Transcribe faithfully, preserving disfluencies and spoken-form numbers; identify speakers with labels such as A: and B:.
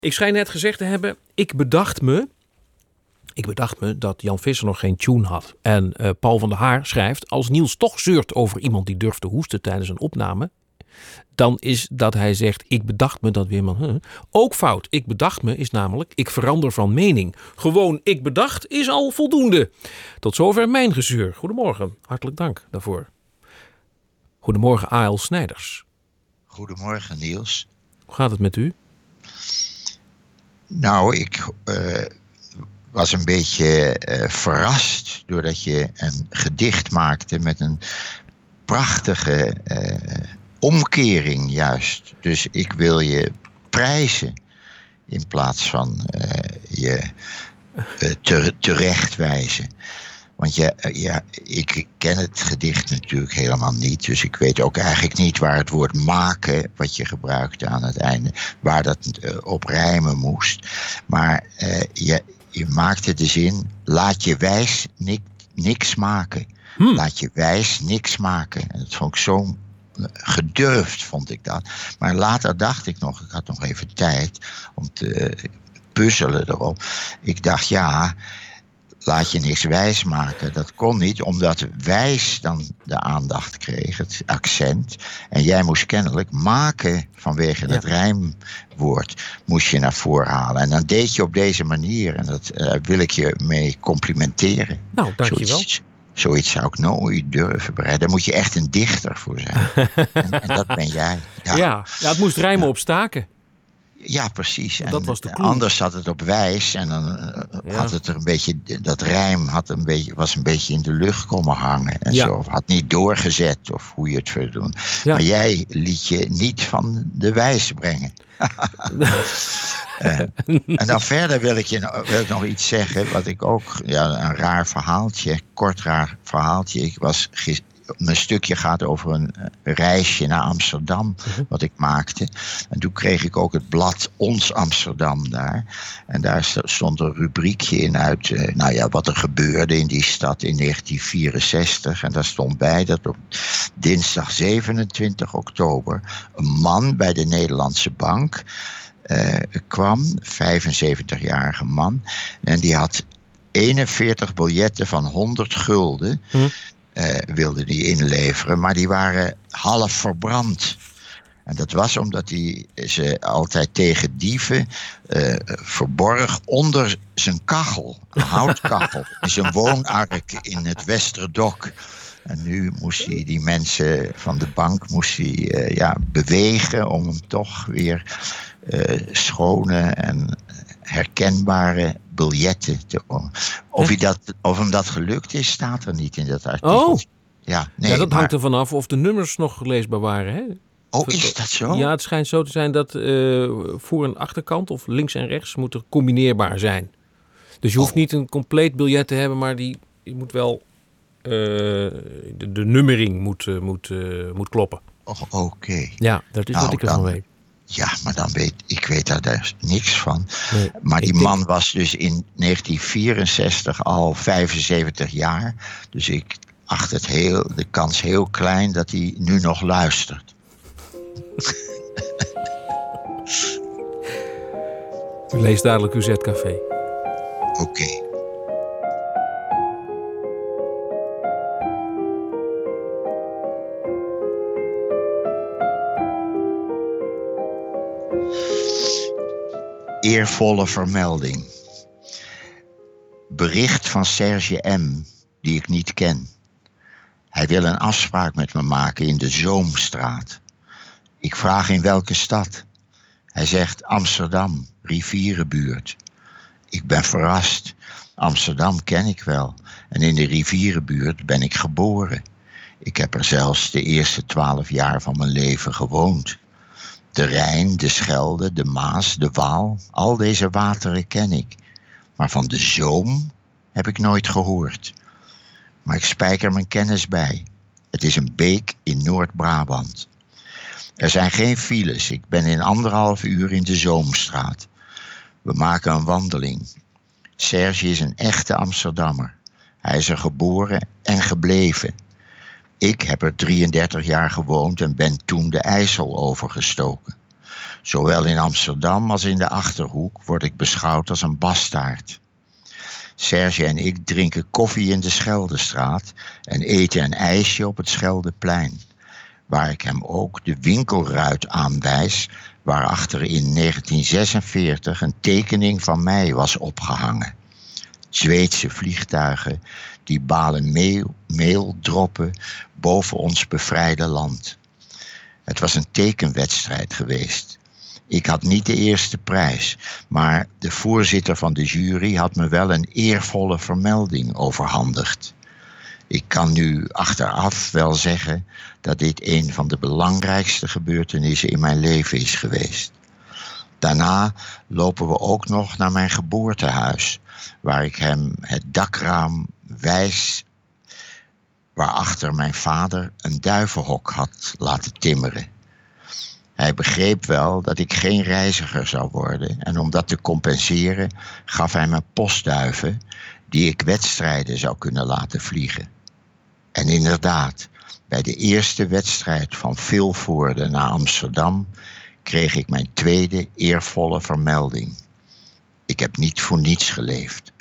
A: Ik schijn net gezegd te hebben, ik bedacht me... Ik bedacht me dat Jan Visser nog geen tune had. En uh, Paul van der Haar schrijft... Als Niels toch zeurt over iemand die durft te hoesten tijdens een opname... dan is dat hij zegt... Ik bedacht me dat Weerman... Huh, ook fout. Ik bedacht me is namelijk... Ik verander van mening. Gewoon ik bedacht is al voldoende. Tot zover mijn gezeur. Goedemorgen. Hartelijk dank daarvoor. Goedemorgen A L Snijders.
B: Goedemorgen Niels.
A: Hoe gaat het met u?
B: Nou, ik... Uh... was een beetje uh, verrast doordat je een gedicht maakte met een prachtige uh, omkering juist. Dus ik wil je prijzen in plaats van uh, je uh, te, terechtwijzen. Want ja, ja, ik ken het gedicht natuurlijk helemaal niet. Dus ik weet ook eigenlijk niet waar het woord maken, wat je gebruikte aan het einde, waar dat uh, op rijmen moest. Maar uh, je... Je maakte de zin, laat je wijs nik, niks maken. Hmm. Laat je wijs niks maken. En dat vond ik zo gedurfd, vond ik dat. Maar later dacht ik nog, ik had nog even tijd om te puzzelen erop. Ik dacht, ja, laat je niks wijs maken. Dat kon niet, omdat wijs dan de aandacht kreeg, het accent. En jij moest kennelijk maken vanwege ja. het rijmwoord. Moest je naar voren halen. En dan deed je op deze manier. En dat uh, wil ik je mee complimenteren.
A: Nou, dankjewel.
B: Zoiets, zoiets zou ik nooit durven bereiden. Daar moet je echt een dichter voor zijn. en, en dat ben jij.
A: Ja, ja, ja het moest rijmen ja. op staken.
B: Ja, precies. En
A: dat was de clue.
B: Anders zat het op wijs en dan ja. had het er een beetje, dat rijm had een beetje, was een beetje in de lucht komen hangen en ja. zo. Of had niet doorgezet of hoe je het wil doen. Ja. Maar jij liet je niet van de wijs brengen. uh, en dan verder wil ik, je, wil ik nog iets zeggen, wat ik ook, ja, een raar verhaaltje, kort raar verhaaltje. Ik was gisteren. Mijn stukje gaat over een reisje naar Amsterdam, wat ik maakte. En toen kreeg ik ook het blad Ons Amsterdam daar. En daar stond een rubriekje in uit, uh, nou ja, wat er gebeurde in die stad in negentien vierenzestig. En daar stond bij dat op dinsdag zevenentwintig oktober... een man bij de Nederlandse Bank uh, kwam, vijfenzeventigjarige man. En die had eenenveertig biljetten van honderd gulden... Hm. Uh, wilde die inleveren, maar die waren half verbrand. En dat was omdat hij ze altijd tegen dieven uh, verborg onder zijn kachel, een houtkachel, in zijn woonark in het Westerdok. En nu moest hij die mensen van de bank moest hij, uh, ja, bewegen om hem toch weer uh, schone en herkenbare biljetten te of, hij dat, of hem dat gelukt is, staat er niet in dat artikel.
A: Oh.
B: Ja, nee,
A: ja, dat
B: maar...
A: hangt er vanaf of de nummers nog leesbaar waren. Hè?
B: Oh, is dat zo?
A: Ja, het schijnt zo te zijn dat uh, voor- en achterkant of links en rechts moeten combineerbaar zijn. Dus je hoeft oh. niet een compleet biljet te hebben, maar die, die moet wel uh, de, de nummering moet, uh, moet, uh, moet kloppen.
B: Oh, oké. Okay.
A: Ja, dat is nou, wat ik ervan weet.
B: Ja, maar dan weet ik weet daar dus niks van.
A: Nee,
B: maar die
A: denk...
B: man was dus in negentien vierenzestig al vijfenzeventig jaar. Dus ik acht het heel, de kans heel klein dat hij nu nog luistert.
A: U leest dadelijk uw Z-café.
B: Oké. Okay. Eervolle vermelding. Bericht van Serge M., die ik niet ken. Hij wil een afspraak met me maken in de Zoomstraat. Ik vraag in welke stad. Hij zegt Amsterdam, rivierenbuurt. Ik ben verrast. Amsterdam ken ik wel. En in de rivierenbuurt ben ik geboren. Ik heb er zelfs de eerste twaalf jaar van mijn leven gewoond. De Rijn, de Schelde, de Maas, de Waal, al deze wateren ken ik. Maar van de Zoom heb ik nooit gehoord. Maar ik spijker mijn kennis bij. Het is een beek in Noord-Brabant. Er zijn geen files. Ik ben in anderhalf uur in de Zoomstraat. We maken een wandeling. Serge is een echte Amsterdammer. Hij is er geboren en gebleven. Ik heb er drieëndertig jaar gewoond en ben toen de IJssel overgestoken. Zowel in Amsterdam als in de Achterhoek word ik beschouwd als een bastaard. Serge en ik drinken koffie in de Scheldestraat en eten een ijsje op het Scheldeplein, waar ik hem ook de winkelruit aanwijs, waarachter in negentien zesenveertig een tekening van mij was opgehangen. Zweedse vliegtuigen die balen meel, meel droppen boven ons bevrijde land. Het was een tekenwedstrijd geweest. Ik had niet de eerste prijs, maar de voorzitter van de jury had me wel een eervolle vermelding overhandigd. Ik kan nu achteraf wel zeggen dat dit een van de belangrijkste gebeurtenissen in mijn leven is geweest. Daarna lopen we ook nog naar mijn geboortehuis, waar ik hem het dakraam wijs, waarachter mijn vader een duivenhok had laten timmeren. Hij begreep wel dat ik geen reiziger zou worden en om dat te compenseren gaf hij me postduiven die ik wedstrijden zou kunnen laten vliegen. En inderdaad, bij de eerste wedstrijd van Vilvoorde naar Amsterdam kreeg ik mijn tweede eervolle vermelding. Ik heb niet voor niets geleefd.